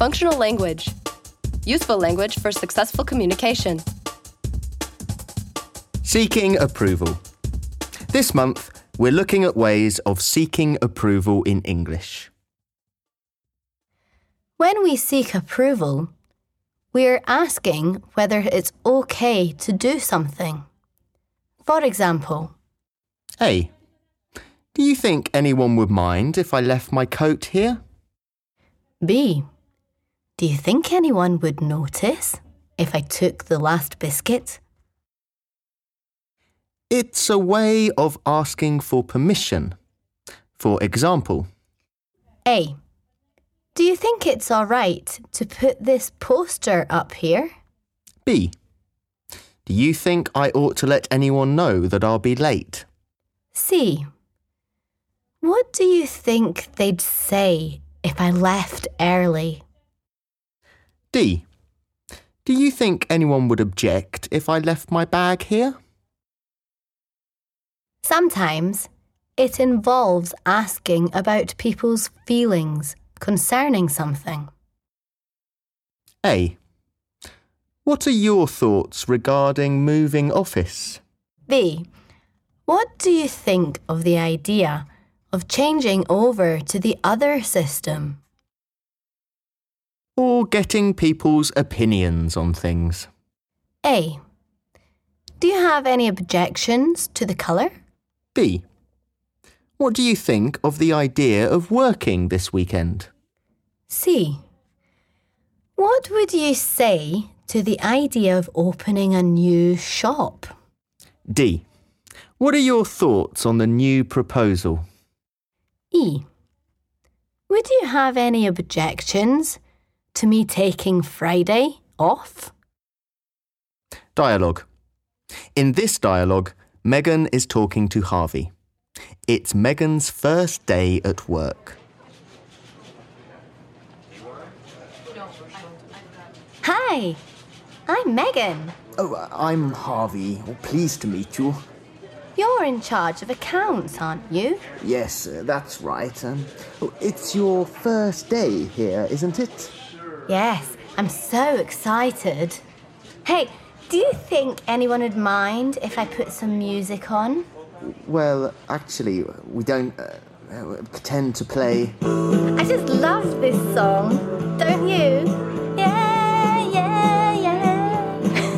Functional language. Useful language for successful communication. Seeking approval. This month, we're looking at ways of seeking approval in English. When we seek approval, we're asking whether it's okay to do something. For example, A. Do you think anyone would mind if I left my coat here? B. Do you think anyone would notice if I took the last biscuit? It's a way of asking for permission. For example, A. Do you think it's all right to put this poster up here? B. Do you think I ought to let anyone know that I'll be late? C. What do you think they'd say if I left early? D. Do you think anyone would object if I left my bag here? Sometimes it involves asking about people's feelings concerning something. A. What are your thoughts regarding moving office? B. What do you think of the idea of changing over to the other system? Or getting people's opinions on things? A. Do you have any objections to the colour? B. What do you think of the idea of working this weekend? C. What would you say to the idea of opening a new shop? D. What are your thoughts on the new proposal? E. Would you have any objections to me taking Friday off? Dialogue. In this dialogue, Megan is talking to Harvey. It's Megan's first day at work. Hi, I'm Megan. Oh, I'm Harvey. Pleased to meet you. You're in charge of accounts, aren't you? Yes, that's right. It's your first day here, isn't it? Yes, I'm so excited. Hey, do you think anyone would mind if I put some music on? Well, actually, we don't pretend to play. I just love this song, don't you? Yeah, yeah, yeah.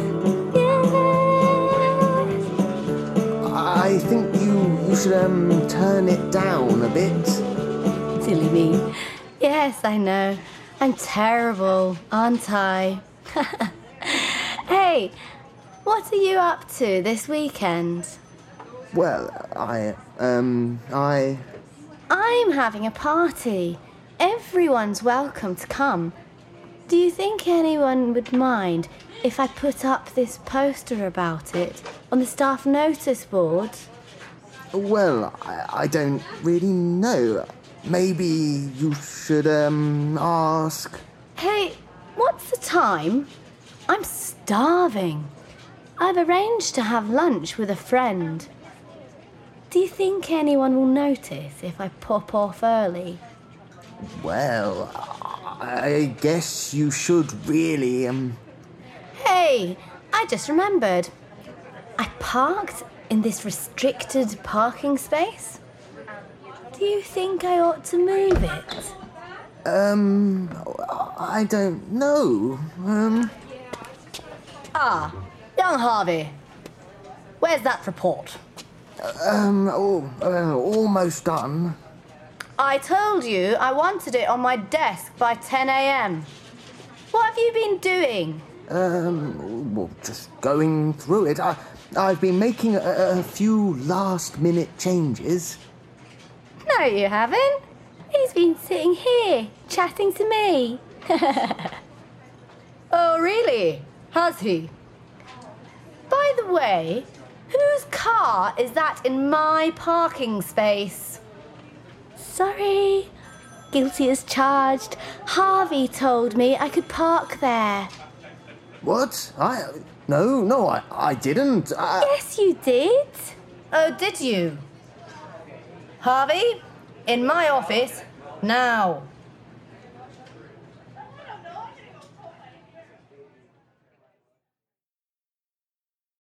Yeah. I think you should turn it down a bit. Silly me. Yes, I know. I'm terrible, aren't I? Hey, what are you up to this weekend? Well, I'm having a party. Everyone's welcome to come. Do you think anyone would mind if I put up this poster about it on the staff notice board? Well, I don't really know. Maybe you should ask. Hey, what's the time? I'm starving. I've arranged to have lunch with a friend. Do you think anyone will notice if I pop off early? Well, I guess you should really Hey, I just remembered. I parked in this restricted parking space. Do you think I ought to move it? I don't know. Young Harvey, where's that report? Almost done. I told you I wanted it on my desk by 10 a.m. What have you been doing? Well, just going through it. I've been making a few last-minute changes. No, you haven't. He's been sitting here, chatting to me. Oh, really? Has he? By the way, whose car is that in my parking space? Sorry. Guilty as charged. Harvey told me I could park there. What? No, I didn't. Yes, you did. Oh, did you? Harvey, in my office, now.